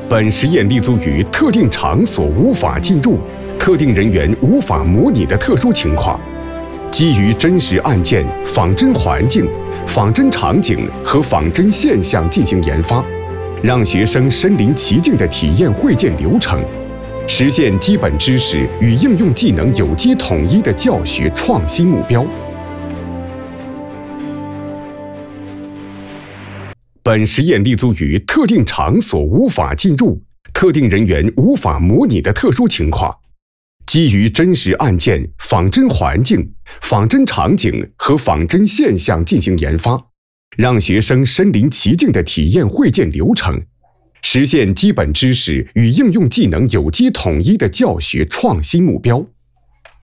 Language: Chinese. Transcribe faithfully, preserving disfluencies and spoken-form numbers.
本实验立足于特定场所无法进入、特定人员无法模拟的特殊情况，基于真实案件、仿真环境、仿真场景和仿真现象进行研发，让学生身临其境的体验会见流程，实现基本知识与应用技能有机统一的教学创新目标。本实验立足于特定场所无法进入、特定人员无法模拟的特殊情况，基于真实案件、仿真环境、仿真场景和仿真现象进行研发，让学生身临其境的体验会见流程，实现基本知识与应用技能有机统一的教学创新目标。